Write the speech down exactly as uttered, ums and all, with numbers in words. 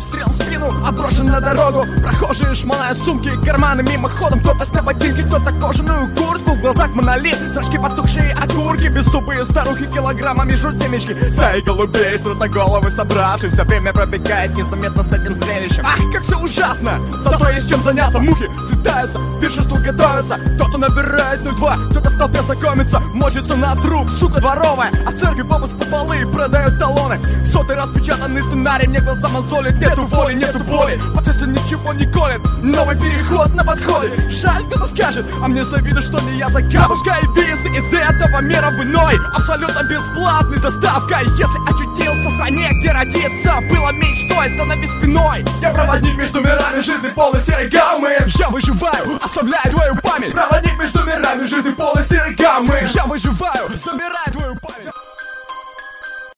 выстрел в спину, отброшен на дорогу. Прохожие шмонают сумки, карманы мимоходом. Кто-то снял ботинки, кто-то кожаную куртку. В глазах монолит, зрачки потухшие окурки. Беззубые старухи килограммами жрут семечки. Стаи голубей срут на головы собравшимся. Время пробегает незаметно с этим зрелищем. Ах, как все ужасно! Зато есть чем заняться. Мухи взлетаются, к пиршеству готовятся. Кто-то набирает ноль два, кто-то в толпе знакомится. Мочится на труп, сука дворовая. А в церкви бабы с полы продают талоны. В сотый раз печатанный сценарий, мне глаза мозолит. Нету воли, нету боли, процессы ничего не колет. Новый переход на подходы. Жаль, кто-то скажет, а мне завидует, что не я заказ. Пускай визы из этого мира в иной. Абсолютно бесплатной доставкой. Если очутился в стране, где родиться было мечтой, становись спиной. Я проводник между мирами, жизни полной серой гаммы. Я выживаю, ослабляю твою память. Проводник между мирами, жизни полной серой гаммы. Я выживаю, собираю